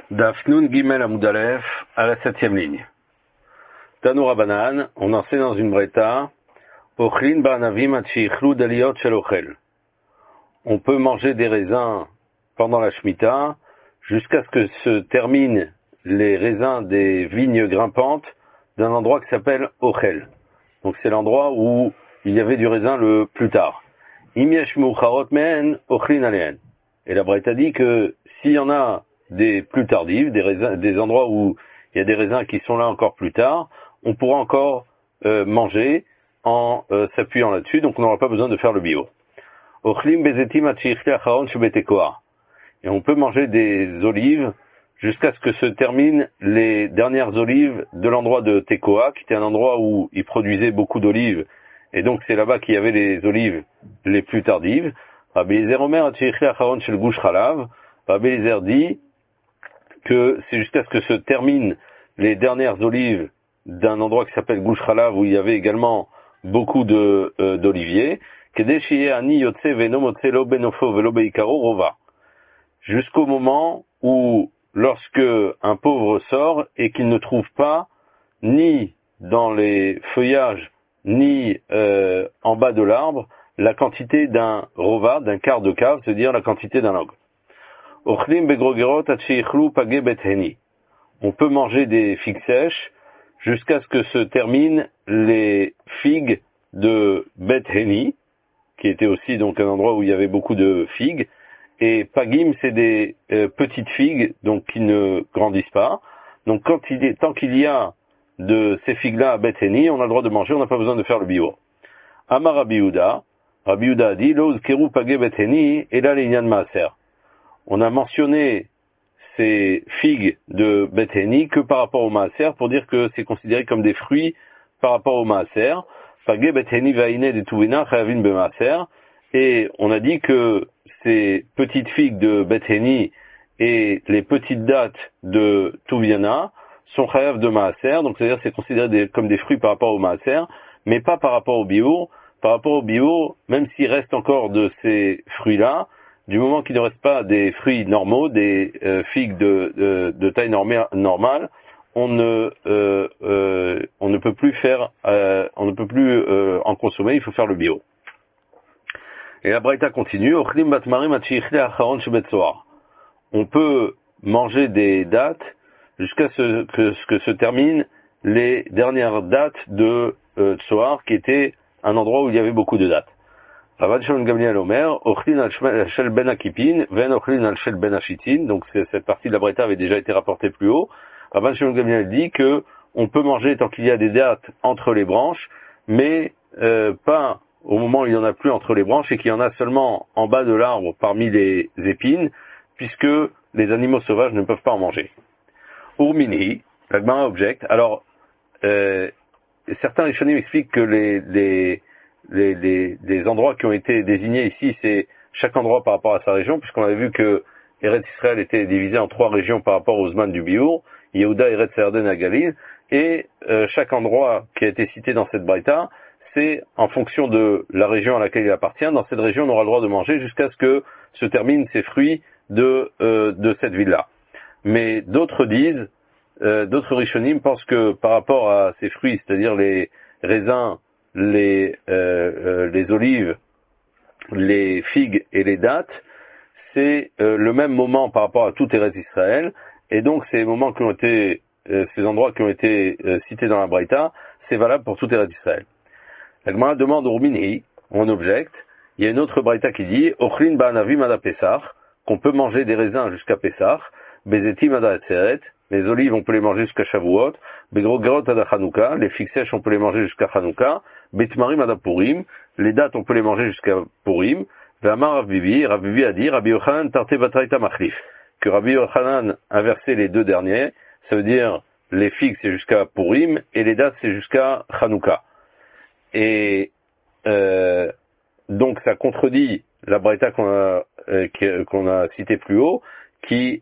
Daf Nun Gimel Amud Aleph, à la 7e ligne. Tanu Rabanan, on enseigne dans une breta, Ochlin ba'anavim ad she'ichlu d'aliyot shel ochel. On peut manger des raisins pendant la Shemitah, jusqu'à ce que se terminent les raisins des vignes grimpantes d'un endroit qui s'appelle Ochel. Donc c'est l'endroit où il y avait du raisin le plus tard. Im yesh meucharot mehen, ochlin alehen. Et la breta dit que s'il y en a des plus tardives, des raisins, des endroits où il y a des raisins qui sont là encore plus tard, on pourra encore manger en s'appuyant là-dessus, donc on n'aura pas besoin de faire le bio. Ochlim bezetim atchichli acharon shebetekoa. Et on peut manger des olives jusqu'à ce que se terminent les dernières olives de l'endroit de Tekoa, qui était un endroit où ils produisaient beaucoup d'olives, et donc c'est là-bas qu'il y avait les olives les plus tardives. Rabbi Eliezer Omer atchichli acharon shel gush chalav. Rabbi Eliezer dit que c'est jusqu'à ce que se terminent les dernières olives d'un endroit qui s'appelle Gush Chalav, où il y avait également beaucoup d'oliviers, jusqu'au moment où, lorsque un pauvre sort et qu'il ne trouve pas, ni dans les feuillages, ni en bas de l'arbre, la quantité d'un rova, d'un quart de cave, c'est-à-dire la quantité d'un log. On peut manger des figues sèches jusqu'à ce que se terminent les figues de Bet Heni, qui était aussi donc un endroit où il y avait beaucoup de figues. Et Pagim, c'est des petites figues, donc qui ne grandissent pas. Donc tant qu'il y a de ces figues-là à Bet Heni, on a le droit de manger, on n'a pas besoin de faire le bio. Amar Rabbi Yehuda a dit, Loz keru pagé Bet Heni, et là l'inyan maaser. On a mentionné ces figues de Bet Heni que par rapport au maaser, pour dire que c'est considéré comme des fruits par rapport au maaser. Pagé Bet Heni vaïne de Tuvina chayavin be maaser. Et on a dit que ces petites figues de Bet Heni et les petites dattes de Tuviana sont chayav de maaser, donc c'est-à-dire c'est considéré comme des fruits par rapport au maaser, mais pas par rapport au bio. Par rapport au bio, même s'il reste encore de ces fruits-là, du moment qu'il ne reste pas des fruits normaux, des figues de taille normale, on ne peut plus faire, on ne peut plus en consommer. Il faut faire le bio. Et la braïta continue. On peut manger des dattes jusqu'à ce que se terminent les dernières dates de Tsoar, qui était un endroit où il y avait beaucoup de dates. Rabban Shimon Gamliel Omer, Ochlin al shel ben akipin, ven ochlin al shel ben ashitin. Donc cette partie de la braïta avait déjà été rapportée plus haut. Rabban Shimon Gamliel dit que on peut manger tant qu'il y a des dattes entre les branches, mais pas au moment où il n'y en a plus entre les branches et qu'il y en a seulement en bas de l'arbre parmi les épines, puisque les animaux sauvages ne peuvent pas en manger. Urmini, la Gemara objecte. Alors certains Rishonim expliquent que les endroits qui ont été désignés ici, c'est chaque endroit par rapport à sa région, puisqu'on avait vu que Eretz Israël était divisé en 3 régions par rapport aux Zman du Biour, Yehuda, Eretz Yarden et Galil, et chaque endroit qui a été cité dans cette braïta, c'est en fonction de la région à laquelle il appartient. Dans cette région, on aura le droit de manger jusqu'à ce que se terminent ces fruits de cette ville-là. Mais d'autres disent, d'autres Rishonim pensent que par rapport à ces fruits, c'est-à-dire les raisins, les olives, les figues et les dattes, c'est le même moment par rapport à tout Eretz Israël, et donc ces moments qui ont été, ces endroits qui ont été cités dans la Braïta, c'est valable pour tout Eretz Israël. La Gemara demande au Rumini, on objecte, il y a une autre Braïta qui dit, Ochlin ba'anavim ada Pesach, qu'on peut manger des raisins jusqu'à Pesach, bezetim ada Atzeret, les olives on peut les manger jusqu'à Shavuot, begrogerot ada Chanukah, les figues sèches on peut les manger jusqu'à Chanukah, betmarim ada Purim, les dattes on peut les manger jusqu'à Purim, ve'amar Rav Bibi a dit, Rabbi Yochanan tarte batraïta machlif, que Rabbi Yochanan inversait les deux derniers, ça veut dire les figues c'est jusqu'à Purim et les dattes c'est jusqu'à Chanukah. Et donc ça contredit la braïta qu'on a citée plus haut, qui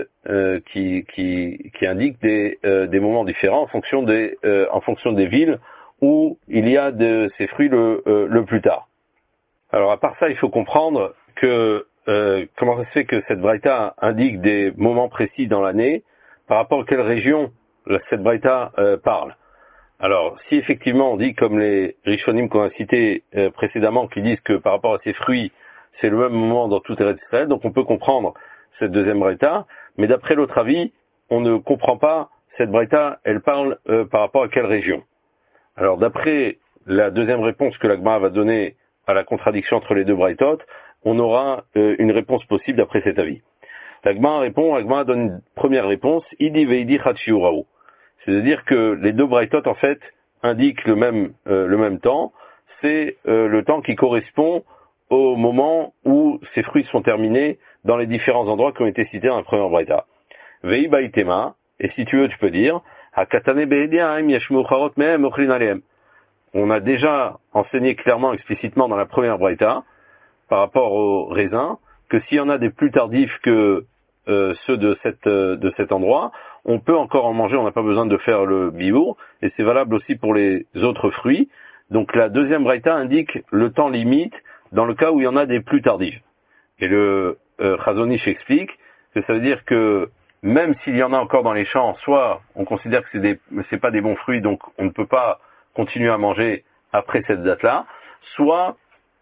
indique des moments différents en fonction des villes où il y a de ces fruits le plus tard. Alors à part ça, il faut comprendre que comment ça se fait que cette braïta indique des moments précis dans l'année, par rapport à quelle région cette braïta parle. Alors, si effectivement on dit comme les Rishonim qu'on a cités précédemment, qui disent que par rapport à ces fruits, c'est le même moment dans toute Eretz Israël, donc on peut comprendre cette deuxième braïta, mais d'après l'autre avis, on ne comprend pas cette braïta, elle parle par rapport à quelle région. Alors d'après la deuxième réponse que la Gemara va donner à la contradiction entre les deux braïtot, on aura une réponse possible d'après cet avis. La Gemara donne une première réponse, Idi veidi chatshiurao. C'est-à-dire que les deux braïtot en fait indiquent le même temps, c'est le temps qui correspond au moment où ces fruits sont terminés dans les différents endroits qui ont été cités dans la première braïta. Vei baitema, et si tu veux, tu peux dire, hakatane be'ediaim yashmu charot mehem ochlin alehem. On a déjà enseigné clairement, explicitement dans la première braïta, par rapport aux raisins, que s'il y en a des plus tardifs que ceux de cet endroit, on peut encore en manger, on n'a pas besoin de faire le biour, et c'est valable aussi pour les autres fruits. Donc la deuxième braïta indique le temps limite dans le cas où il y en a des plus tardifs. Et le Chazon Ish explique que ça veut dire que même s'il y en a encore dans les champs, soit on considère que c'est pas des bons fruits, donc on ne peut pas continuer à manger après cette date-là, soit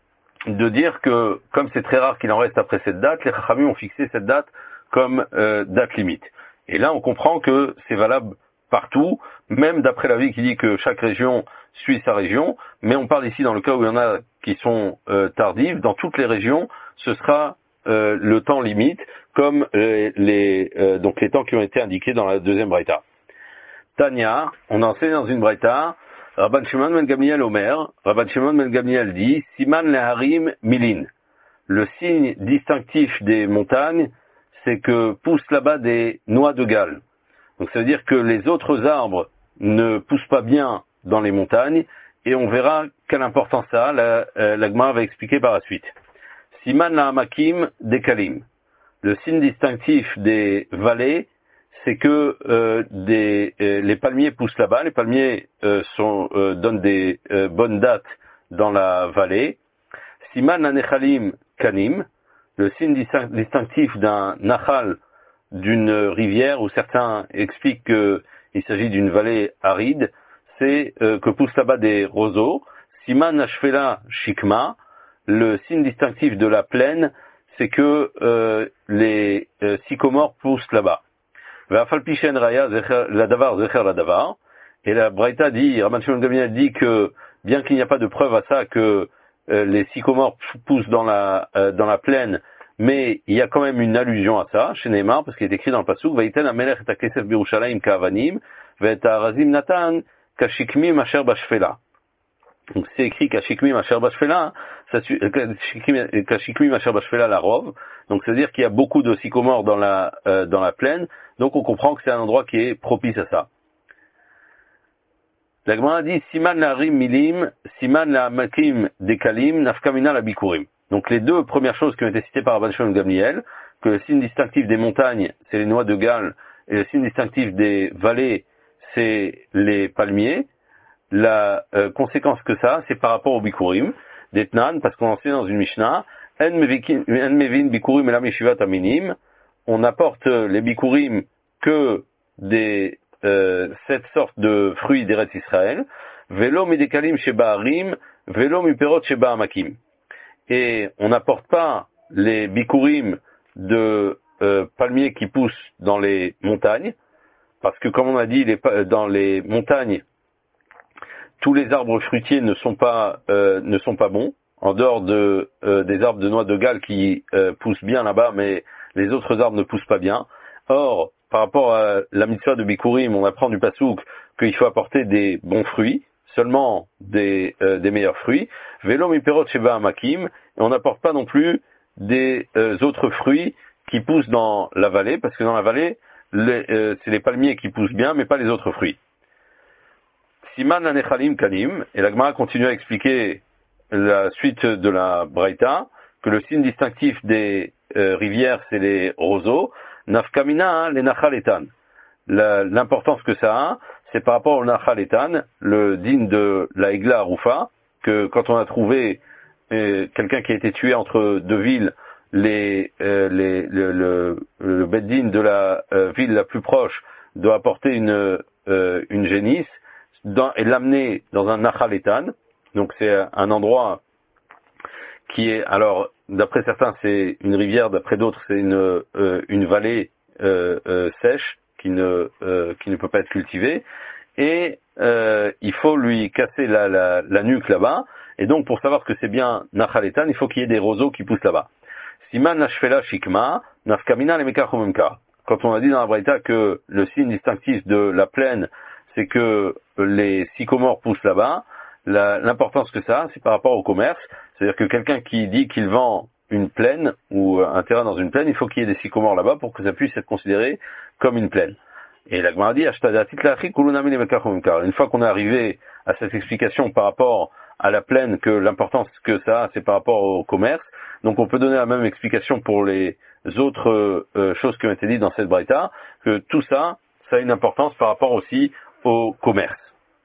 de dire que, comme c'est très rare qu'il en reste après cette date, les Chachamim ont fixé cette date comme date limite. Et là, on comprend que c'est valable partout, même d'après l'avis qui dit que chaque région suit sa région, mais on parle ici dans le cas où il y en a qui sont tardives, dans toutes les régions, ce sera le temps limite, comme donc les temps qui ont été indiqués dans la deuxième braïta. Tanya, on enseigne dans une braïta, Rabban Shimon ben Gamliel Omer, Rabban Shimon ben Gamliel dit, Siman leharim milin. Le signe distinctif des montagnes, c'est que poussent là-bas des noix de Galles. Donc ça veut dire que les autres arbres ne poussent pas bien dans les montagnes, et on verra quelle importance ça a, la Gemara va expliquer par la suite. Siman lahamakim dekalim. Le signe distinctif des vallées, c'est que les palmiers poussent là-bas. Les palmiers donnent des bonnes dates dans la vallée. Siman hanechalim kanim, le signe distinctif d'un nachal, d'une rivière, où certains expliquent qu'il s'agit d'une vallée aride, c'est que poussent là-bas des roseaux. Siman hashfela shikma, le signe distinctif de la plaine, c'est que les sycomores poussent là-bas. V'afalpishen raya ladavar zecher ladavar. Et la Braïta dit, Rabban Shimon ben Gamliel dit que, bien qu'il n'y a pas de preuve à ça que les sycomores poussent dans la plaine, mais il y a quand même une allusion à ça, chez Neymar, parce qu'il est écrit dans le pasuk, Vaïten amelech et hakesef birushalayim ka'avanim, ve'et ha'arazim natan kashikmim asher bashfela. Donc c'est écrit kashikmim asher bashfela, kashikmim asher bashfela la rove. Donc c'est à dire qu'il y a beaucoup de sycomores dans la plaine, donc on comprend que c'est un endroit qui est propice à ça. La Gemara dit siman la'arim milim, siman la'amakim dekalim, nafkamina la bikurim. Donc les deux premières choses qui ont été citées par Rabban Shimon ben Gamliel, que le signe distinctif des montagnes, c'est les noix de Galles, et le signe distinctif des vallées, c'est les palmiers. La conséquence que ça, c'est par rapport au bikurim, d'Etnan, parce qu'on enseigne dans une Mishnah, en mevin bikurim elam yeshivat aminim, on apporte les bikurim que des 7 sortes de fruits d'Eretz Israël, velo midekalim sheba harim, velo miperot sheba hamakim. Et on n'apporte pas les bikurim de palmiers qui poussent dans les montagnes, parce que comme on a dit, dans les montagnes, tous les arbres fruitiers ne sont pas bons, en dehors des arbres de noix de Galles qui poussent bien là-bas, mais les autres arbres ne poussent pas bien. Or, par rapport à la mitzvah de bikurim, on apprend du pasouk qu'il faut apporter des bons fruits, seulement des meilleurs fruits. Velo miperot sheba hamakim, et on n'apporte pas non plus des autres fruits qui poussent dans la vallée, parce que dans la vallée, c'est les palmiers qui poussent bien, mais pas les autres fruits. Siman hanechalim kanim, et la Gemara continue à expliquer la suite de la Braïta, que le signe distinctif des rivières, c'est les roseaux. Nafkamina, les nachaletan. L'importance que ça a, c'est par rapport au nachaletan, le digne de la Egla Arufa, que quand on a trouvé quelqu'un qui a été tué entre deux villes, le Beddin de la ville la plus proche doit apporter une génisse et l'amener dans un Nachaletan. Donc c'est un endroit qui est, alors d'après certains c'est une rivière, d'après d'autres c'est une vallée sèche qui ne peut pas être cultivée, et il faut lui casser la nuque là-bas, et donc pour savoir que c'est bien Nachaletan, il faut qu'il y ait des roseaux qui poussent là-bas. Siman Nashfela Shikma, Nafkamina Lemekar Humemka. Quand on a dit dans la Braïta que le signe distinctif de la plaine, c'est que les sycomores poussent là-bas, l'importance que ça, c'est par rapport au commerce. C'est-à-dire que quelqu'un qui dit qu'il vend une plaine ou un terrain dans une plaine, il faut qu'il y ait des sycomores là-bas pour que ça puisse être considéré comme une plaine. Et la Gemara dit, une fois qu'on est arrivé à cette explication par rapport à la plaine, que l'importance que ça a, c'est par rapport au commerce, donc on peut donner la même explication pour les autres choses qui ont été dites dans cette braïta, que tout ça, ça a une importance par rapport aussi au commerce.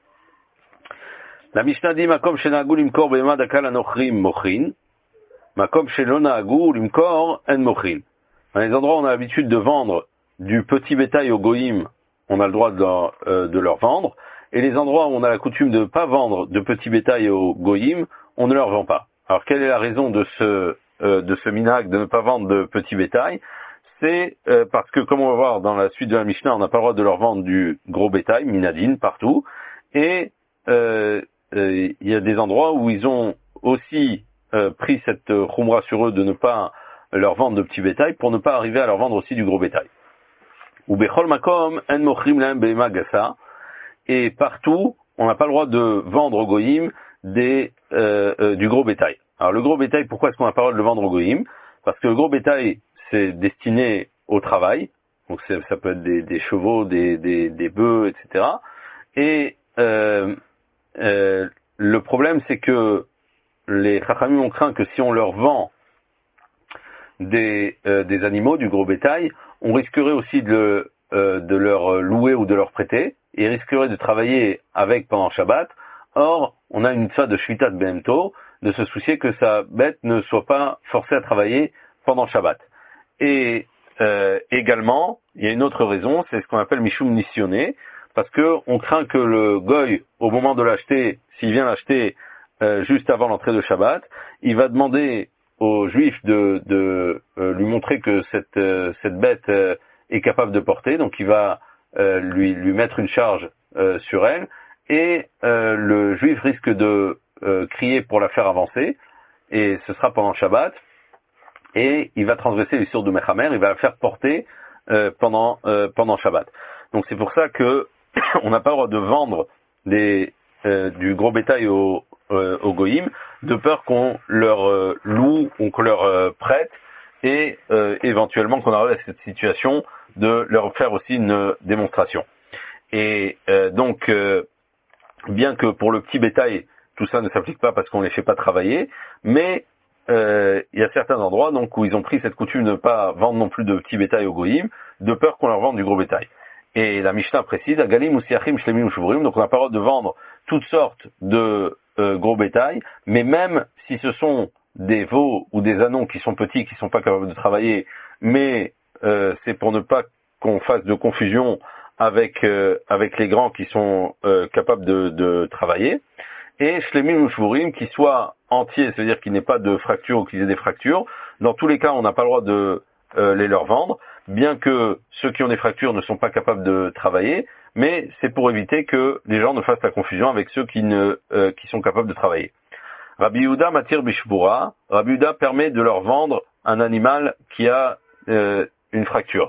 La Mishnah dit, Makom shenagu limkor be'ema dakal anochrim mochin, Makom shelonagu limkor en mochin. Dans les endroits où on a l'habitude de vendre du petit bétail aux goïm, on a le droit de leur vendre, et les endroits où on a la coutume de ne pas vendre de petit bétail aux goïm, on ne leur vend pas. Alors quelle est la raison de ce minhag de ne pas vendre de petit bétail? C'est parce que, comme on va voir dans la suite de la Mishnah, on n'a pas le droit de leur vendre du gros bétail, minadine, partout, et il y a des endroits où ils ont aussi pris cette khumra sur eux de ne pas leur vendre de petit bétail pour ne pas arriver à leur vendre aussi du gros bétail. Ou bechol makom en mochrim lahem be'ema gasa, et partout on n'a pas le droit de vendre au goïm du gros bétail. Alors le gros bétail, pourquoi est-ce qu'on n'a pas le droit de le vendre au goïm? Parce que le gros bétail c'est destiné au travail, donc ça peut être des chevaux, des bœufs, etc. Et le problème c'est que les chachamim ont craint que si on leur vend des animaux, du gros bétail, on risquerait aussi de leur louer ou de leur prêter, et risquerait de travailler avec pendant Shabbat. Or, on a une mitzvah de Shvitat Behemto, de se soucier que sa bête ne soit pas forcée à travailler pendant Shabbat. Et également, il y a une autre raison, c'est ce qu'on appelle Mishum Nisyoné, parce que on craint que le goy, au moment de l'acheter, s'il vient l'acheter juste avant l'entrée de Shabbat, il va demander aux juifs de lui montrer que cette bête est capable de porter, donc il va lui mettre une charge sur elle, et le juif risque de crier pour la faire avancer, et ce sera pendant Shabbat, et il va transgresser les sources de Mechamer, il va la faire porter pendant Shabbat. Donc c'est pour ça que on n'a pas le droit de vendre du gros bétail au goïm, de peur qu'on leur loue ou qu'on leur prête, et éventuellement qu'on arrive à cette situation de leur faire aussi une démonstration. Et donc, bien que pour le petit bétail, tout ça ne s'applique pas parce qu'on ne les fait pas travailler, mais il y a certains endroits donc où ils ont pris cette coutume de ne pas vendre non plus de petit bétail au goïm, de peur qu'on leur vende du gros bétail. Et la Mishnah précise, Agalim ou Siachim Shlemim ou Shuvrim, donc on n'a pas le droit de vendre toutes sortes de gros bétail, mais même si ce sont des veaux ou des ânons qui sont petits, qui sont pas capables de travailler, mais c'est pour ne pas qu'on fasse de confusion avec les grands qui sont capables de travailler. Et Shlemim ou Shvurim qui soient entiers, c'est-à-dire qu'il n'y ait pas de fractures ou qu'ils aient des fractures. Dans tous les cas, on n'a pas le droit de les leur vendre, bien que ceux qui ont des fractures ne sont pas capables de travailler, mais c'est pour éviter que les gens ne fassent la confusion avec ceux qui sont capables de travailler. Rabbi Yehuda matir bishbura, Rabbi Yehuda permet de leur vendre un animal qui a une fracture.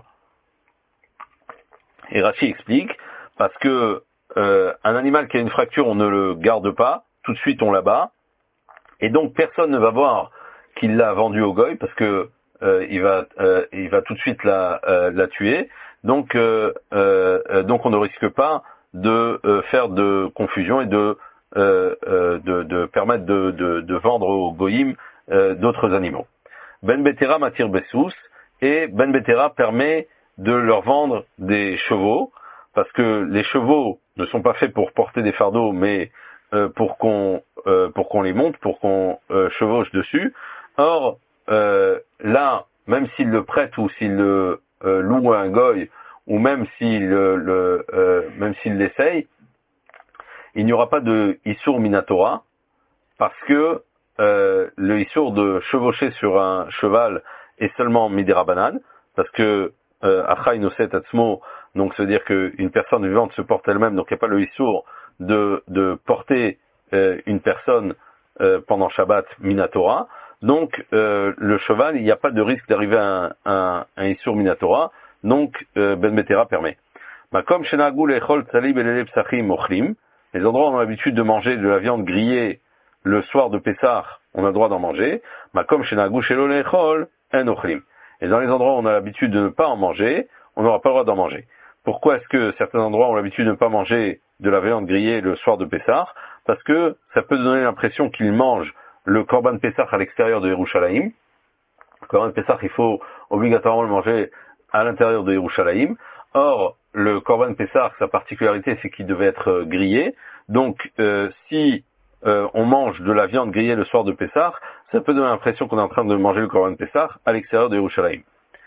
Et Rashi explique, parce que un animal qui a une fracture, on ne le garde pas, tout de suite on l'abat, et donc personne ne va voir qu'il l'a vendu au goy, parce que il va tout de suite la tuer, donc on ne risque pas de faire de confusion et de permettre de vendre aux goyim d'autres animaux. Ben Betera matir Bessous, et Ben Betera permet de leur vendre des chevaux, parce que les chevaux ne sont pas faits pour porter des fardeaux, mais pour qu'on les monte, pour qu'on chevauche dessus. Or, là, même s'il le prête ou s'il le loue à un goy, ou même même s'il l'essaye, il n'y aura pas de Issour Minatora, parce que le Issour de chevaucher sur un cheval est seulement Midirabanan, parce que Achai Noset Atzmo, donc ça veut dire qu'une personne vivante se porte elle-même, donc il n'y a pas le Issour de porter une personne pendant Shabbat Minatora. Donc le cheval, il n'y a pas de risque d'arriver à un Issour Minatora, donc Ben Betera permet. Comme Shenagul Echol Tzalib Elele Psachim Ochlim, les endroits où on a l'habitude de manger de la viande grillée le soir de Pessah, on a le droit d'en manger. Comme Shenagul Shelo Echol En Ochlim. Et dans les endroits où on a l'habitude de ne pas en manger, on n'aura pas le droit d'en manger. Pourquoi est-ce que certains endroits ont l'habitude de ne pas manger de la viande grillée le soir de Pessah? Parce que ça peut donner l'impression qu'ils mangent le Korban Pessah à l'extérieur de Yerushalayim. Le Korban Pessah, il faut obligatoirement le manger à l'intérieur de Yerushalayim. Or, le Korban Pessah, sa particularité, c'est qu'il devait être grillé. Donc, si on mange de la viande grillée le soir de Pessah, ça peut donner l'impression qu'on est en train de manger le Korban Pessah à l'extérieur de Yerushalayim.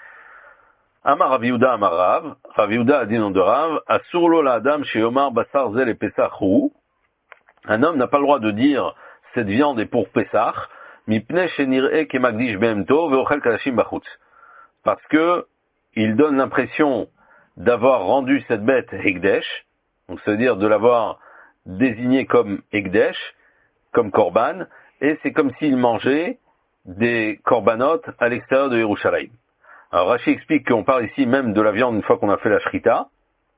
Amar Rav Yehuda Amar Rav, Rav Yehuda a dit nom de Rav, Asur lo la adam sheyomar basar zel et Pessah hu. Un homme n'a pas le droit de dire cette viande est pour Pessah, mipnei shenir'e kemagdish behemto ve'ochel kadashim bachutz. Parce que il donne l'impression d'avoir rendu cette bête Hekdesh, donc c'est-à-dire de l'avoir désigné comme Hekdesh, comme Korban, et c'est comme s'il mangeait des Korbanot à l'extérieur de Yerushalayim. Alors Rashi explique qu'on parle ici même de la viande une fois qu'on a fait la Shrita,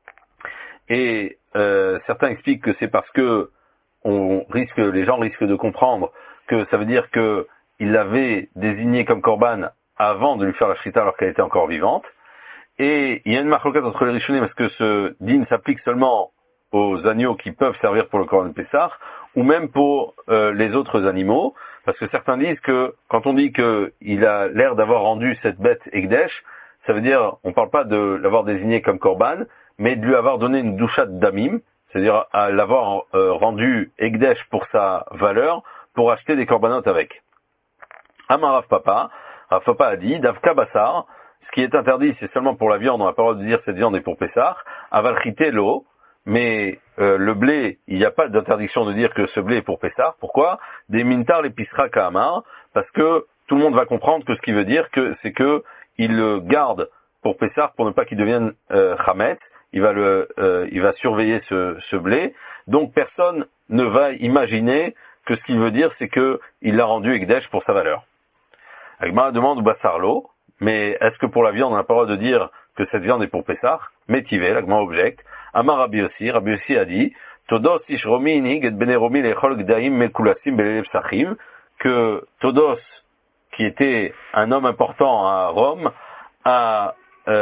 et certains expliquent que c'est parce que les gens risquent de comprendre que ça veut dire que il l'avait désigné comme Korban avant de lui faire la Shrita alors qu'elle était encore vivante. Et il y a une marloquette entre les Rishonim, est-ce que ce din s'applique seulement aux agneaux qui peuvent servir pour le Korban Pessah, ou même pour les autres animaux, parce que certains disent que quand on dit qu'il a l'air d'avoir rendu cette bête Ekdesh, ça veut dire, on ne parle pas de l'avoir désigné comme Korban, mais de lui avoir donné une douchat damim, c'est-à-dire à l'avoir rendu Ekdesh pour sa valeur, pour acheter des Korbanot avec. Amar Rav Papa a dit, Davka Bassar, ce qui est interdit, c'est seulement pour la viande, on n'a pas le droit de dire cette viande est pour Pessah, Avalchite l'eau, mais le blé, il n'y a pas d'interdiction de dire que ce blé est pour Pessah. Pourquoi? Des mintar les pisra kahamar, parce que tout le monde va comprendre que ce qui veut dire c'est que il le garde pour Pessah pour ne pas qu'il devienne chametz. Il va surveiller ce blé. Donc personne ne va imaginer que ce qu'il veut dire c'est que il l'a rendu Ekdesh pour sa valeur. Agma demande Bassarlo, mais est-ce que pour la viande on n'a pas le droit de dire que cette viande est pour Pessah? Métivé, l'Agma objecte. Amar Rabbi Yossi a dit, Todos ish romi inig et bene romi lechol gdaim mekulasim belelev sachim, que Todos, qui était un homme important à Rome, a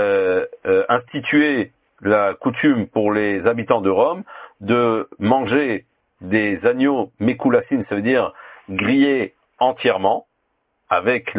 institué la coutume pour les habitants de Rome de manger des agneaux mekulasim, ça veut dire grillés entièrement, avec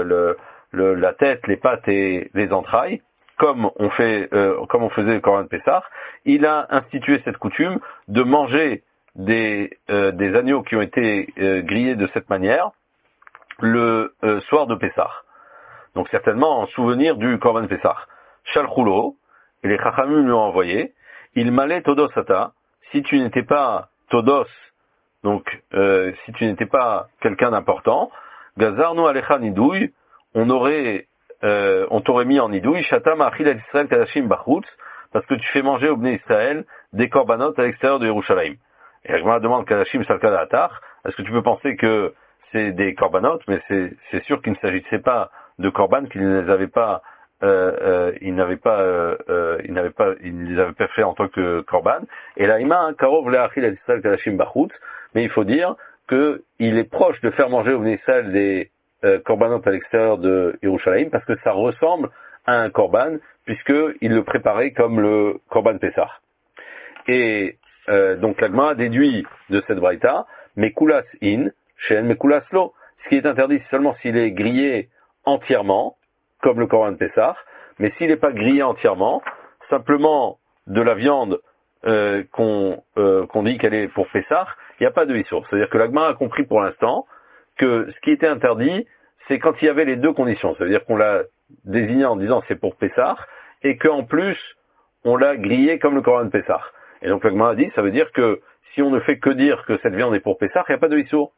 la tête, les pattes et les entrailles, comme on faisait le Korban Pessah. Il a institué cette coutume de manger des agneaux qui ont été grillés de cette manière le soir de Pessah. Donc certainement en souvenir du Korban Pessah. Shalchulo, et les Chachamim lui ont envoyé, il m'allait Todos Ata, si tu n'étais pas Todos, donc si tu n'étais pas quelqu'un d'important, Gazarnu Alecha Nidouille, on t'aurait mis en nidouille, Shatam Achil Israël Kadashim Bachutz, parce que tu fais manger au Bnei Israël des korbanot à l'extérieur de Yerushalayim. Et Agma demande Kadashim Salkada Atar, est-ce que tu peux penser que c'est des korbanot, mais c'est sûr qu'il ne s'agissait pas de korban, qu'ils ne les avaient pas, ils ne les avaient pas fait en tant que korban. Et là, Ima Karov Leachil Israël Kadashim Bachutz, mais il faut dire qu'il est proche de faire manger au Bnei Israël des korbanot à l'extérieur de Yerushalayim parce que ça ressemble à un korban puisqu'il le préparait comme le korban Pessah. Et donc l'agma déduit de cette braïta mekulas in shen mekulas lo. Ce qui est interdit c'est seulement s'il est grillé entièrement comme le korban Pessah, mais s'il n'est pas grillé entièrement, simplement de la viande qu'on dit qu'elle est pour Pessah, il n'y a pas de issour. C'est-à-dire que l'agma a compris pour l'instant que ce qui était interdit, c'est quand il y avait les deux conditions. Ça veut dire qu'on l'a désigné en disant c'est pour Pessah, et qu'en plus, on l'a grillé comme le Corban Pessah. Et donc la Gemara a dit, ça veut dire que si on ne fait que dire que cette viande est pour Pessah, il n'y a pas de Issour.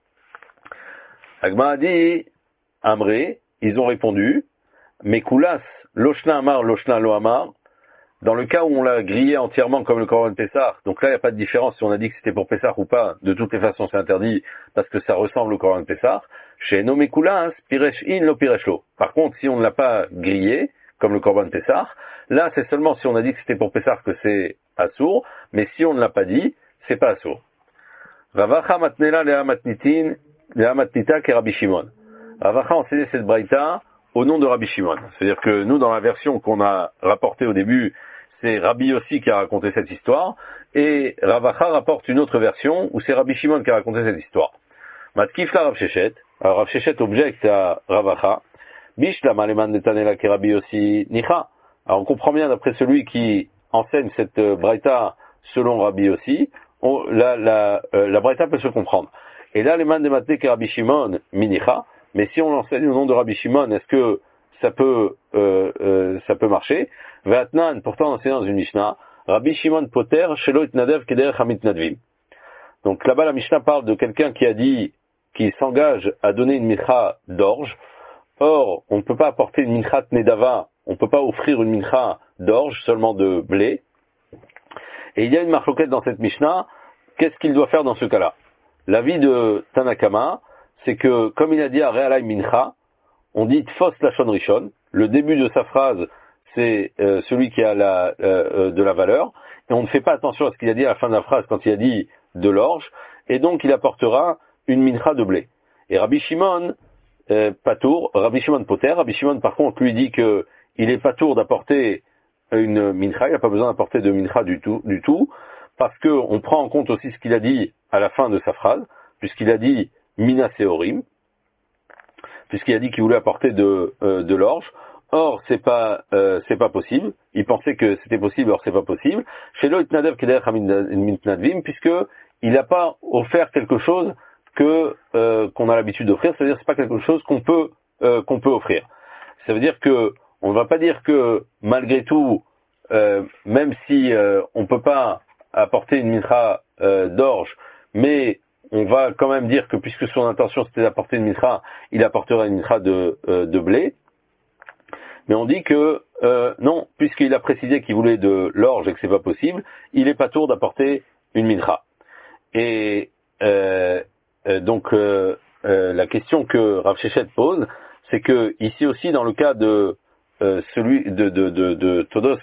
La Gemara a dit, Amré, ils ont répondu, mais Koulas, Loshna Amar, Loshna Lo Amar, dans le cas où on l'a grillé entièrement comme le Corban Pessah, donc là il n'y a pas de différence si on a dit que c'était pour Pessah ou pas, de toutes les façons c'est interdit, parce que ça ressemble au Corban Pessah. Chez Nomé Koulas, Piresh In Lo Piresh Lo. Par contre, si on ne l'a pas grillé, comme le Corban Pessah, là c'est seulement si on a dit que c'était pour Pessah que c'est assour, mais si on ne l'a pas dit, c'est pas assour. Ravacha matnela lehamatnita ke Rabbi Shimon. Ravacha a enseigné cette braïta au nom de Rabbi Shimon. C'est-à-dire que nous, dans la version qu'on a rapportée au début, c'est Rabbi Yossi qui a raconté cette histoire, et Ravacha rapporte une autre version où c'est Rabbi Shimon qui a raconté cette histoire. Matkifla Rav Sheshet. Alors Rav Sheshet objecte à Ravacha. Bishlama leman netanela ke Rabbi Yossi nicha. Alors on comprend bien d'après celui qui enseigne cette braïta selon Rabbi Yossi, la braïta peut se comprendre. Et là, les man de matne ke Rabbi Shimon minicha. Mais si on l'enseigne au nom de Rabbi Shimon, est-ce que ça peut marcher? Ve'atnan, pourtant enseigné dans une Mishnah, Rabbi Shimon poter shelo itnadev kederech hamitnadvim. Donc là-bas, la Mishnah parle de quelqu'un qui a dit qu'il s'engage à donner une mincha d'orge. Or, on ne peut pas apporter une mincha nedava, on ne peut pas offrir une mincha d'orge, seulement de blé. Et il y a une marloquette dans cette Mishnah, qu'est-ce qu'il doit faire dans ce cas-là? L'avis de Tanakama, c'est que, comme il a dit à Realai Mincha, on dit Tfos Lachon Rishon, le début de sa phrase, c'est celui qui a de la valeur, et on ne fait pas attention à ce qu'il a dit à la fin de la phrase quand il a dit de l'orge, et donc il apportera une mincha de blé. Et Rabbi Shimon, Patour, Rabbi Shimon Poter, Rabbi Shimon par contre lui dit que il est Patour d'apporter une mincha, il n'a pas besoin d'apporter de mincha du tout, parce que on prend en compte aussi ce qu'il a dit à la fin de sa phrase, puisqu'il a dit Mina Seorim, puisqu'il a dit qu'il voulait apporter de l'orge. Or, c'est pas possible. Il pensait que c'était possible, or c'est pas possible. Chez Lo Itnadev Kederech Hamitnadvim, puisque il n'a pas offert quelque chose qu'on a l'habitude d'offrir, c'est-à-dire c'est pas quelque chose qu'on peut offrir. Ça veut dire que on ne va pas dire que malgré tout, même si on peut pas apporter une mincha d'orge, mais on va quand même dire que puisque son intention c'était d'apporter une mincha, il apportera une mincha de blé. Mais on dit que non, puisqu'il a précisé qu'il voulait de l'orge et que c'est pas possible, il est pas tour d'apporter une mincha. Et donc la question que Rav Sheshet pose, c'est que ici aussi dans le cas de celui de Todos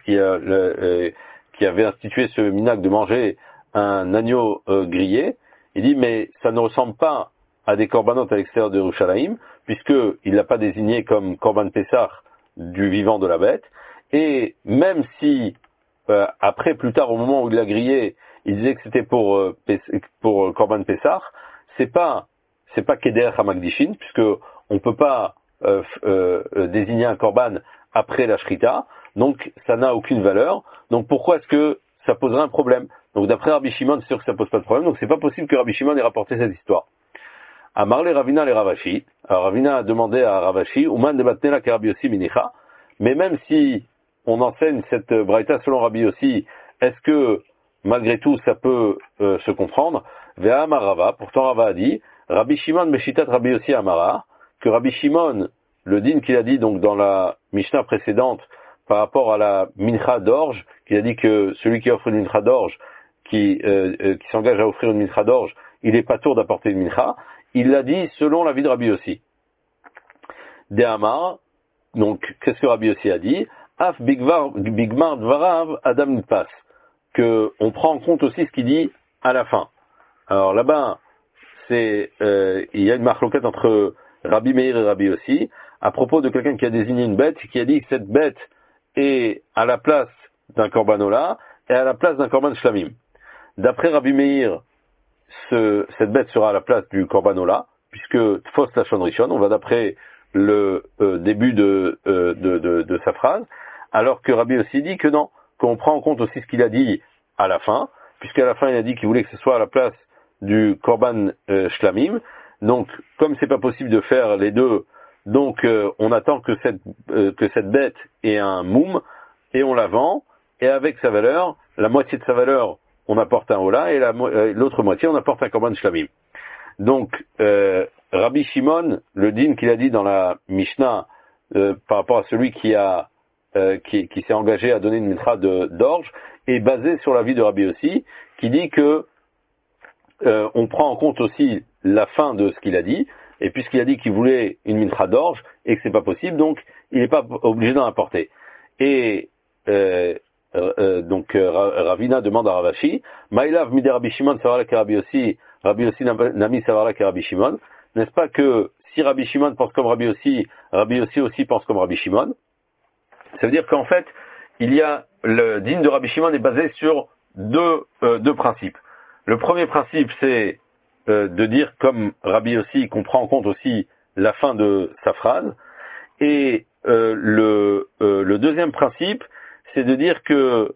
qui avait institué ce minhag de manger un agneau grillé, il dit mais ça ne ressemble pas à des korbanot à l'extérieur de Yerushalayim, puisque il l'a pas désigné comme korban Pessah du vivant de la bête, et même si après plus tard au moment où il l'a grillé, il disait que c'était pour korban Pessah, c'est pas keder hamagdishin, puisque on peut pas désigner un korban après la shrita, donc ça n'a aucune valeur. Donc pourquoi est-ce que ça poserait un problème? Donc d'après Rabbi Shimon, c'est sûr que ça pose pas de problème, donc c'est pas possible que Rabbi Shimon ait rapporté cette histoire. À Marley Ravina les Ravashi, alors Ravina a demandé à Ravashi, Uman de Batnela ke Rabbi Yossi minicha, mais même si on enseigne cette braïta selon Rabbi Yossi, est-ce que malgré tout ça peut se comprendre? Ve'a Amar Rava, pourtant Rava a dit, Rabbi Shimon meshitat Rabbi Yossi Amara, que Rabbi Shimon, le din qu'il a dit donc dans la Mishnah précédente par rapport à la mincha d'orge, qu'il a dit que celui qui offre une mincha d'orge, qui s'engage à offrir une mincha d'orge, il est pas tour d'apporter une mincha, il l'a dit selon l'avis de Rabbi Yossi. De'amar, donc qu'est-ce que Rabbi Yossi a dit? Af bigmar dvarav adam nitpas, que on prend en compte aussi ce qu'il dit à la fin. Alors là-bas, il y a une marloquette entre Rabbi Meir et Rabbi Yossi à propos de quelqu'un qui a désigné une bête, qui a dit que cette bête est à la place d'un korbanola et à la place d'un korban shlamim. D'après Rabbi Meir, cette bête sera à la place du korbanola, puisque Tfos Lachon Rishon, on va d'après le début de sa phrase, alors que Rabbi Yossi dit que non, qu'on prend en compte aussi ce qu'il a dit à la fin, puisqu'à la fin il a dit qu'il voulait que ce soit à la place du korban shlamim. Donc, comme c'est pas possible de faire les deux, Donc on attend que cette bête ait un moum et on la vend, et avec sa valeur, la moitié de sa valeur, on apporte un hola, et l'autre moitié, on apporte un korban shlamim. Donc Rabbi Shimon, le din qu'il a dit dans la Mishnah par rapport à celui qui s'est engagé à donner une mitra d'orge, est basé sur l'avis de Rabbi Yossi, qui dit que on prend en compte aussi la fin de ce qu'il a dit, et puisqu'il a dit qu'il voulait une mitra d'orge, et que c'est pas possible, donc il n'est pas obligé d'en apporter. Et Ravina demande à Ravashi, Maïlav mide Rabbi Shimon savarla que Rabbi Yossi nami savarla que Rabbi Shimon. N'est-ce pas que si Rabbi Shimon pense comme Rabbi Yossi aussi pense comme Rabbi Shimon? Ça veut dire qu'en fait, le din de Rabbi Shimon est basé sur deux principes. Le premier principe, c'est de dire comme Rabbi Yossi, qu'on prend en compte aussi la fin de sa phrase. Et le deuxième principe, c'est de dire que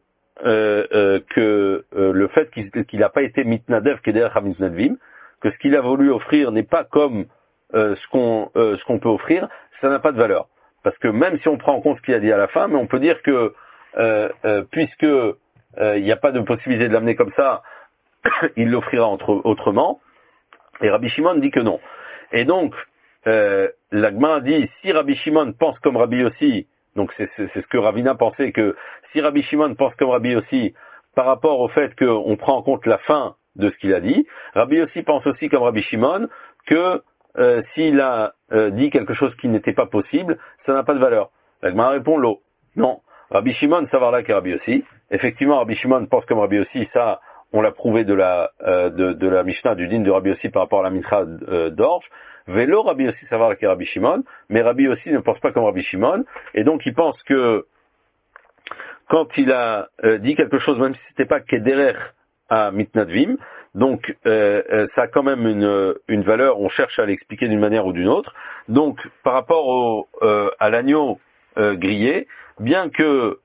le fait qu'il n'a pas été mitnadev kederech hamitnadvim, que ce qu'il a voulu offrir n'est pas comme ce qu'on peut offrir, ça n'a pas de valeur. Parce que même si on prend en compte ce qu'il a dit à la fin, mais on peut dire que puisque il n'y a pas de possibilité de l'amener comme ça, il l'offrira autrement. Et Rabbi Shimon dit que non. Et donc la Gemara dit, si Rabbi Shimon pense comme Rabbi Yossi, donc c'est ce que Ravina pensait, que si Rabbi Shimon pense comme Rabbi Yossi par rapport au fait qu'on prend en compte la fin de ce qu'il a dit, Rabbi Yossi pense aussi comme Rabbi Shimon que s'il a dit quelque chose qui n'était pas possible, ça n'a pas de valeur. La Gemara répond l'eau. Non. Rabbi Shimon, savoir là que Rabbi Yossi. Effectivement, Rabbi Shimon pense comme Rabbi Yossi, ça, on l'a prouvé de la Mishnah, du din de Rabbi Yossi par rapport à la mitra d'orge. Vélo Rabbi Yossi savoir là que Rabbi Shimon, mais Rabbi Yossi ne pense pas comme Rabbi Shimon, et donc il pense que quand il a dit quelque chose, même si c'était pas kederech à mitnadvim, donc ça a quand même une valeur, on cherche à l'expliquer d'une manière ou d'une autre. Donc par rapport à l'agneau grillé, bien que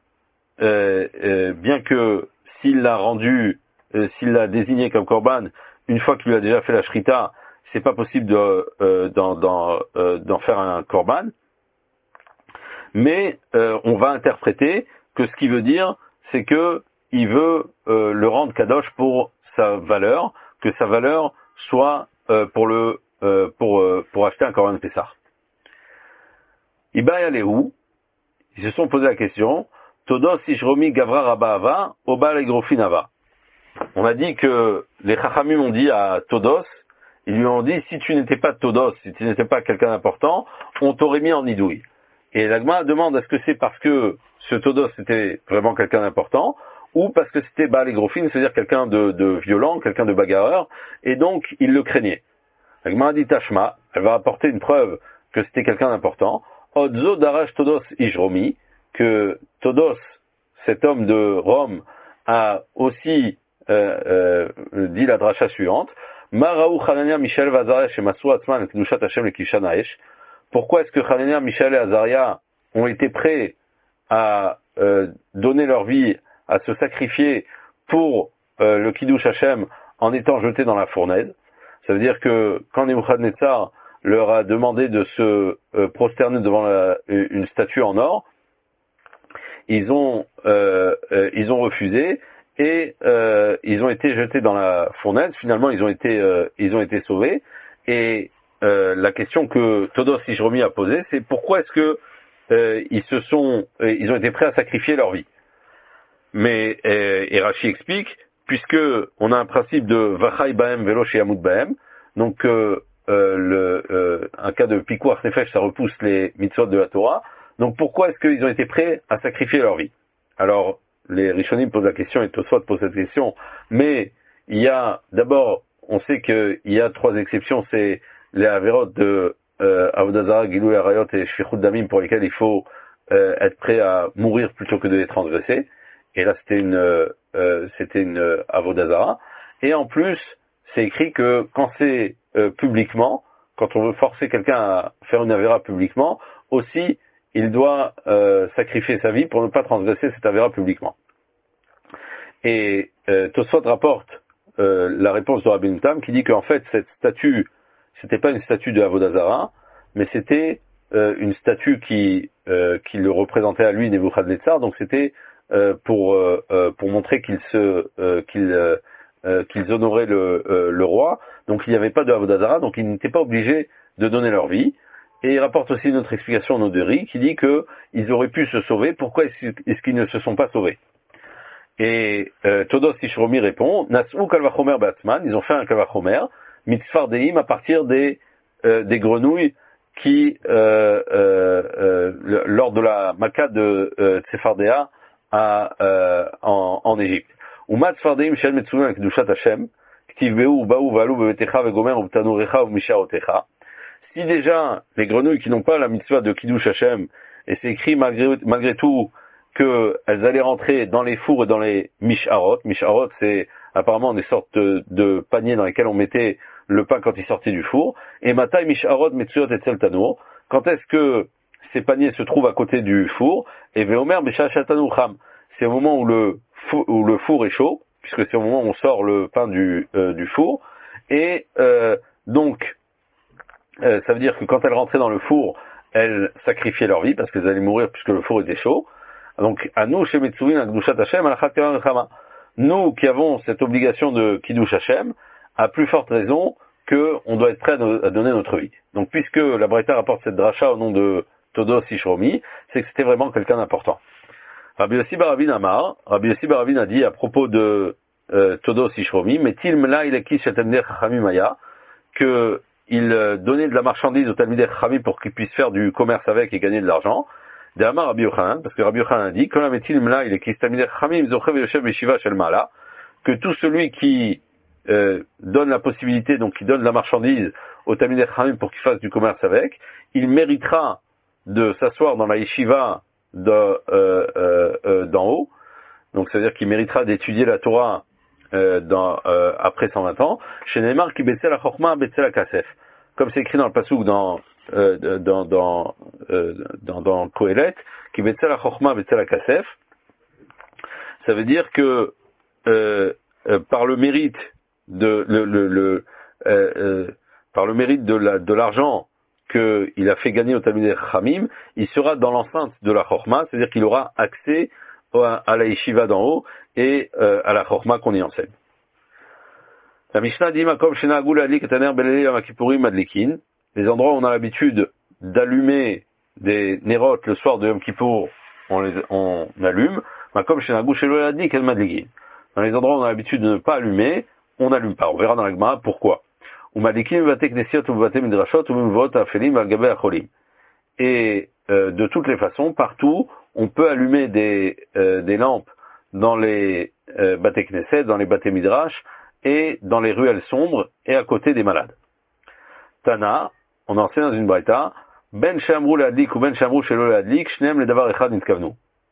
s'il l'a rendu, s'il l'a désigné comme korban, une fois qu'il lui a déjà fait la shrita, c'est pas possible d'en faire un korban. Mais on va interpréter que ce qu'il veut dire, c'est que il veut le rendre kadosh pour sa valeur, que sa valeur soit pour acheter un korban Pessah. Iba Yalehu, ils se sont posé la question, Todos Ishromi Gavra Rabba Oba Legrofinava. On a dit que les Chachamim ont dit à Todos, ils lui ont dit, si tu n'étais pas Todos, si tu n'étais pas quelqu'un d'important, on t'aurait mis en nidouille. Et la Gemara demande, est-ce que c'est parce que ce Todos était vraiment quelqu'un d'important, ou parce que c'était Baal Grofin, c'est-à-dire quelqu'un de violent, quelqu'un de bagarreur, et donc il le craignait. La Gemara dit Tashma, elle va apporter une preuve que c'était quelqu'un d'important. Odzo Darash Todos Ijromi, que Todos, cet homme de Rome, a aussi dit la dracha suivante. Maraou Hanania Michel Vazaria Shemasu Atzman Kedushat Hashem le Kishan Haesh. Pourquoi est-ce que Hanania, Michel et Azaria ont été prêts à donner leur vie, à se sacrifier pour le Kiddush Hashem en étant jetés dans la fournaise? Ça veut dire que quand Nebuchadnezzar leur a demandé de se prosterner devant une statue en or, ils ont refusé et ils ont été jetés dans la fournaise. Finalement, ils ont été sauvés. Et la question que Todos Ijromi a posée, c'est pourquoi est-ce que ils ont été prêts à sacrifier leur vie. Mais et Rashi explique, puisque on a un principe de Vachai Baem Velo Sheamut Baem, donc un cas de Pikuach Nefesh, ça repousse les mitzvot de la Torah. Donc pourquoi est-ce qu'ils ont été prêts à sacrifier leur vie? Alors les Rishonim posent la question et Tosfot pose cette question, mais il y a d'abord, on sait qu'il y a trois exceptions, c'est les Averot de Avodah Zarah, Gilui Arayot et Shfichut Damim, pour lesquels il faut être prêt à mourir plutôt que de les transgresser. Et là c'était une Avodah Zarah. Et en plus, c'est écrit que quand c'est publiquement, quand on veut forcer quelqu'un à faire une Avera publiquement, aussi il doit sacrifier sa vie pour ne pas transgresser cette Avera publiquement. Et Tosfot rapporte la réponse de Rabbeinu Tam qui dit qu'en fait cette statue, c'était pas une statue de Avodah Zarah, mais c'était une statue qui le représentait à lui, Nebuchadnezzar. Donc c'était pour montrer qu'ils honoraient le roi. Donc il n'y avait pas de Avodah Zarah, donc ils n'étaient pas obligés de donner leur vie. Et il rapporte aussi une autre explication au nom de Ri, qui dit que ils auraient pu se sauver. Pourquoi est-ce qu'ils ne se sont pas sauvés? Et Todos Ishromi répond, Nas'u kalvachomer batzman, ils ont fait un kalvachomer, mitzfardeim, à partir des grenouilles qui, lors de la Makkah de Tsefardea en Égypte. Umat Sfardeim shel metzuvim ak kedushat Hashem, ktiv be'u ba'u va'alu bebetecha vegomer ubtanurecha umisharotecha. Si déjà les grenouilles qui n'ont pas la mitzvah de Kiddush Hashem, et c'est écrit malgré tout qu'elles allaient rentrer dans les fours et dans les misharot. Misharot, c'est apparemment des sortes de paniers dans lesquels on mettait le pain quand il sortait du four. Et matai misharot metzuyot etzel tanur. Quand est-ce que ces paniers se trouvent à côté du four? Et veomer b'sha'at tanur cham. C'est au moment où le four est chaud, puisque c'est au moment où on sort le pain du four. Et donc, ça veut dire que quand elles rentraient dans le four, elles sacrifiaient leur vie parce qu'elles allaient mourir puisque le four était chaud. Donc, à nous, chez Metsuvin, à Kedushat Hashem, nous qui avons cette obligation de Kiddush Hashem, à plus forte raison qu'on doit être prêt à donner notre vie. Donc, puisque la Braïta rapporte cette dracha au nom de Todos Ishromi, c'est que c'était vraiment quelqu'un d'important. Rabbi Yossi Baravin Amar, Rabbi Yossi Baravin a dit à propos de Todos Ishromi, Metil Mela Ilekis Shetemder Chachamim Maya, que il donnait de la marchandise au Talmidei Chachamim pour qu'ils puissent faire du commerce avec et gagner de l'argent. De Amar Rabbi Yochanan, parce que Rabbi Yochanan a dit, que tout celui qui donne la possibilité, donc qui donne la marchandise au Talmidei Chachamim pour qu'il fasse du commerce avec, il méritera de s'asseoir dans la yeshiva d'en haut, donc c'est-à-dire qu'il méritera d'étudier la Torah après 120 ans, chez Neymar qui Betzel HaChochma Betzel HaKasef, comme c'est écrit dans le pasuk dans Kohelet, qui Betzel HaChochma Betzel HaKasef, ça veut dire que par le mérite de l'argent qu'il a fait gagner au Talmidei Chachamim, il sera dans l'enceinte de la Chochma, c'est-à-dire qu'il aura accès à la yeshiva d'en haut et à la Chochma qu'on y enseigne. La Mishnah dit Makom Shenagul Adlik Etaner Beleli Yom Kippourim Adlikin, les endroits où on a l'habitude d'allumer des nerot le soir de Yom Kippour, on allume. Makom Shenagul Shelo Adlik El Madlikin. Dans les endroits où on a l'habitude de ne pas allumer, on n'allume pas. On verra dans la Gemara pourquoi. Umadlikin Vate Knesiot ou Vate Midrashot ou Mivot Afelim Al Gabe Acholim. Et de toutes les façons, partout, on peut allumer des lampes dans les Bate Knesset, dans les Bate Midrash, et dans les ruelles sombres, et à côté des malades. Tana, on enseigne dans une braïta, Ben Shamrou Ladlik ou Ben Shamrou Shelo Ladlik, Shneem le Davar Echad Nitkavnu.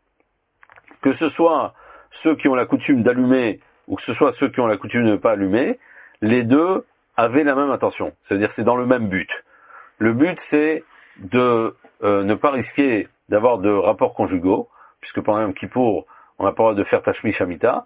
Que ce soit ceux qui ont la coutume d'allumer, ou que ce soit ceux qui ont la coutume de ne pas allumer, les deux avaient la même intention. C'est-à-dire c'est dans le même but. Le but c'est de ne pas risquer d'avoir de rapports conjugaux, puisque pendant Yom Kippour, on n'a pas le droit de faire Tashmi Shamita.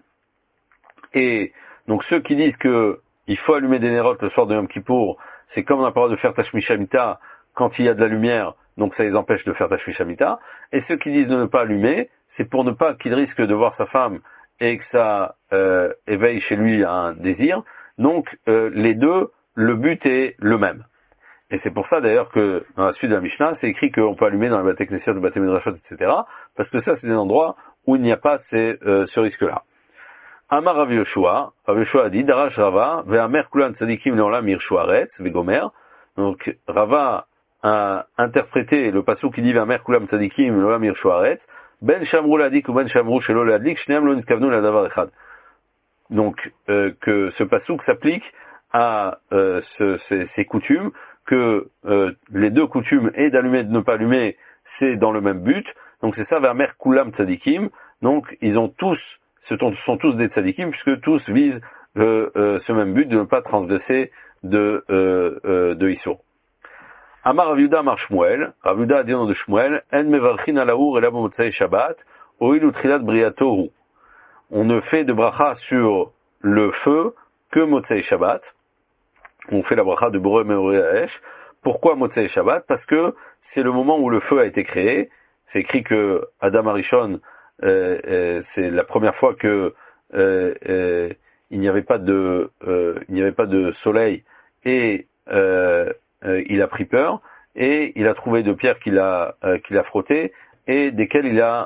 Et donc ceux qui disent que il faut allumer des nérotes le soir de Yom Kippour, c'est comme on n'a pas le droit de faire Tashmi Shamita quand il y a de la lumière, donc ça les empêche de faire Tashmi Shamita. Et ceux qui disent de ne pas allumer, c'est pour ne pas qu'il risque de voir sa femme et que ça éveille chez lui un désir. Donc les deux, le but est le même. Et c'est pour ça d'ailleurs que dans la suite de la Mishnah, c'est écrit qu'on peut allumer dans les Bate Knesset, les Bate Midrashot, etc. Parce que ça, c'est des endroits où il n'y a pas ce risque-là. Amar Rav Yoshua a dit, Darash Rava, Ve'amer Kulan Tzadikim Leolam Yirshuaretz, Vegomer. Donc Rava a interprété le passage qui dit Ve'amer Kulan Tzadikim Leolam Yirshuaretz, Ben Shamrou Ladik ou Ben Shamrou Shelo Ladlik, Shneam Lo Nitkavnu Ladavar Echad. Donc que ce passage s'applique à ces coutumes, que les deux coutumes, et d'allumer et de ne pas allumer, c'est dans le même but. Donc c'est ça, Ve'amer Kulam Tzadikim. Donc ils ont tous, sont tous des tzadikim, puisque tous visent ce même but de ne pas transgresser de Issour. Amar Rav Yehuda Amar Shmuel, Rav Yehuda a dit au nom de Shmuel, En mevarchin alaour ela b'motzei Shabbat, oil utrilat briatohu. On ne fait de bracha sur le feu que motzei Shabbat. On fait la bracha de Boré Meoré Haesh. Pourquoi motzei Shabbat? Parce que c'est le moment où le feu a été créé. C'est écrit que Adam Arishon, c'est la première fois que il n'y avait pas de soleil et il a pris peur et il a trouvé deux pierres qu'il a frottées et desquelles il a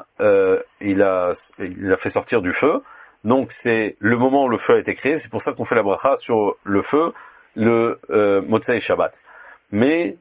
fait sortir du feu. Donc c'est le moment où le feu a été créé. C'est pour ça qu'on fait la bracha sur le feu, le Motzei Shabbat. Mais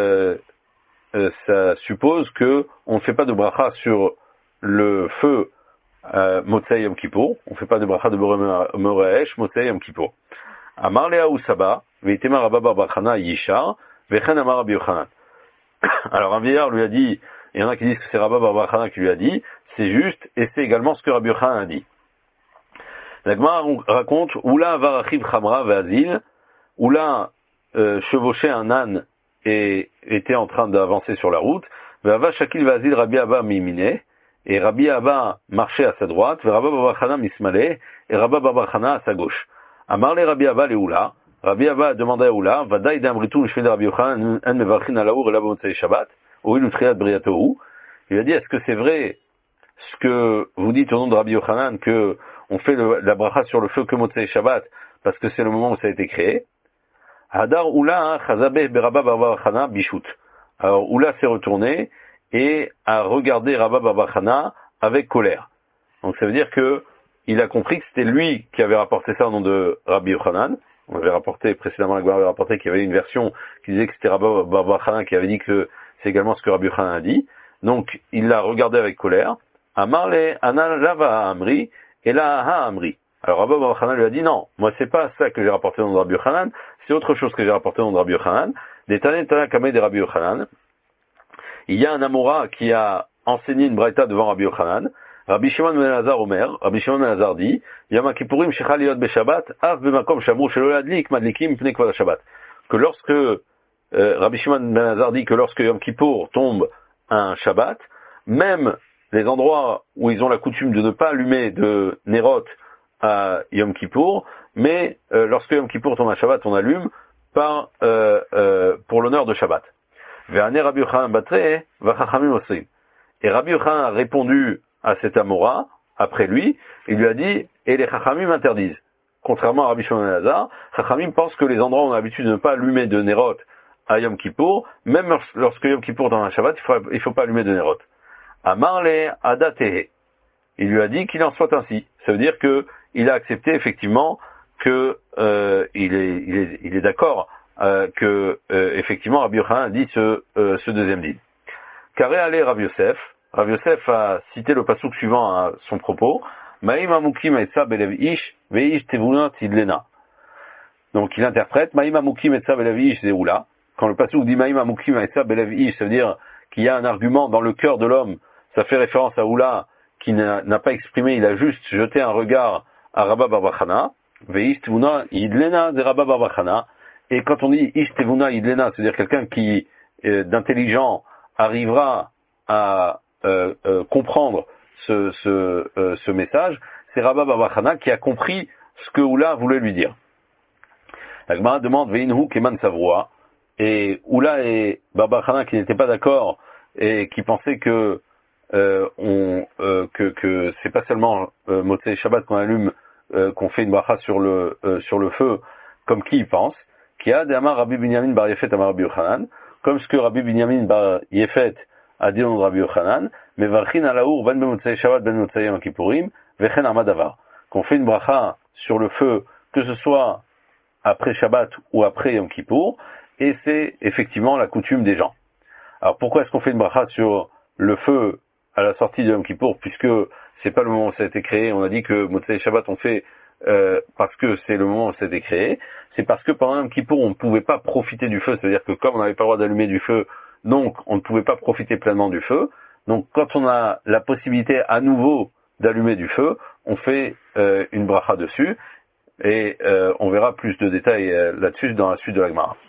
ça suppose que on ne fait pas de bracha sur le feu Motzei Yom Kippour. On ne fait pas de bracha de Moresh Motzei Yom Kippour. Amar Lea Usaba, Veitema Rabba Bar Bachana Yishar, Vechen Amar Rabbi Yochanan. Alors un vieillard lui a dit, il y en a qui disent que c'est Rabba Bar Bachana qui lui a dit, c'est juste, et c'est également ce que Rabbi Yochanan a dit. La Gemara raconte, Oula Varachiv Chamra Vazil, Oula chevauchait un âne et était en train d'avancer sur la route, Vava Shakil Vazil Rabbi Abba Mimine, et Rabbi Abba marchait à sa droite, Rabba Bar Bachana Mismale, et Rabba Bar Bachana à sa gauche. Amarle Rabbi Abba le Oula, Rabbi Abba a demandé à Oula, Vadaï d'Amritou, je fais de Rabbi Yochanan, en mevarchin alaour et la Motzei Shabbat, ou il triat briatohu. Il a dit, est-ce que c'est vrai ce que vous dites au nom de Rabbi Yochanan, que on fait la bracha sur le feu que Motzei Shabbat, parce que c'est le moment où ça a été créé? Hadar Oula, Chazabeh Berabba Bar Bachana, Bishut. Alors Oula s'est retourné et a regardé Rabba Bar Bachana avec colère. Donc ça veut dire que il a compris que c'était lui qui avait rapporté ça au nom de Rabbi Yochanan. On avait rapporté, précédemment, la Gemara avait rapporté qu'il y avait une version qui disait que c'était Rabba Bar Bachana qui avait dit que c'est également ce que Rabbi Yochanan a dit. Donc, il l'a regardé avec colère. Amarle Ana Lava Amri, et là Ha Amri. Alors Rabba Bar Bachana lui a dit non, moi c'est pas ça que j'ai rapporté au nom de Rabbi Yochanan, c'est autre chose que j'ai rapporté au nom de Rabbi Yochanan. Des Tané Tana Kamei de Rabbi Yochanan. Il y a un Amora qui a enseigné une braïta devant Rabbi Yochanan. Rabbi Shimon ben Elazar Omer, Rabbi Shimon ben Elazar dit, Yom Kippourim shechal liot beshabbat, av b'makom shamru shelo yadlik madlikim pnei kvod Shabbat. Que lorsque Rabbi Shimon ben Elazar dit que lorsque Yom Kippour tombe un Shabbat, même les endroits où ils ont la coutume de ne pas allumer de Nerot à Yom Kippour, mais lorsque Yom Kippour tombe un Shabbat, on allume pour l'honneur de Shabbat. Ve'ane Rabbi Yochanan batre v'chachamim osrim. Et Rabbi Yochanan a répondu à cet Amora, après lui, il lui a dit, et les Chachamim interdisent. Contrairement à Rabbi Shimon ben Elazar, Chachamim pense que les endroits où on a l'habitude de ne pas allumer de Nerot à Yom Kippour, même lorsque Yom Kippour dans un Shabbat, il faut pas allumer de Nerot. Amarle Adatehe. Il lui a dit qu'il en soit ainsi. Ça veut dire que il a accepté effectivement que il est d'accord que effectivement Rabbi Yochanan a dit ce deuxième dit. Carré allé Rabbi Yosef. Rabbi Yosef a cité le passouk suivant à son propos. Maïm amukim etza belev ish veish tevunat idlena. Donc il interprète Maïm amukim etza belev ish zeoula. Quand le passouk dit Maïm amukim etza belev ish, ça veut dire qu'il y a un argument dans le cœur de l'homme. Ça fait référence à Oula qui n'a pas exprimé, il a juste jeté un regard à Rabba Bar Bachana. Veish tevunat idlena de Rabba Bar Bachana. Et quand on dit ish tevunat idlena, c'est-à-dire quelqu'un qui d'intelligent arrivera à comprendre ce message, c'est Rabba Bar Bachana qui a compris ce que Oula voulait lui dire. La Gemara demande Veinhu Keman Savroa, et Oula et Bar Bachana qui n'étaient pas d'accord et qui pensaient que c'est pas seulement Motzei Shabbat qu'on allume, qu'on fait une bracha sur le feu, comme qui y pense, qui a Amar Rabbi Binyamin Bar Yefet Amar Rabbi Yochanan, comme ce que Rabbi Binyamin Bar Yefet a dit au nom de Rabbi Yochanan, Mevarchin alaour ben bemotzei Shabbat ben bemotzei Yom Kippourim, vechen amadavar. Qu'on fait une bracha sur le feu, que ce soit après Shabbat ou après Yom Kippour, et c'est effectivement la coutume des gens. Alors pourquoi est-ce qu'on fait une bracha sur le feu à la sortie de Yom Kippour, puisque c'est pas le moment où ça a été créé, on a dit que Motzei Shabbat on fait parce que c'est le moment où ça a été créé, c'est parce que pendant Yom Kippour on ne pouvait pas profiter du feu, c'est-à-dire que comme on n'avait pas le droit d'allumer du feu, donc on ne pouvait pas profiter pleinement du feu. Donc quand on a la possibilité à nouveau d'allumer du feu, on fait une bracha dessus, et on verra plus de détails là-dessus dans la suite de la Gemara.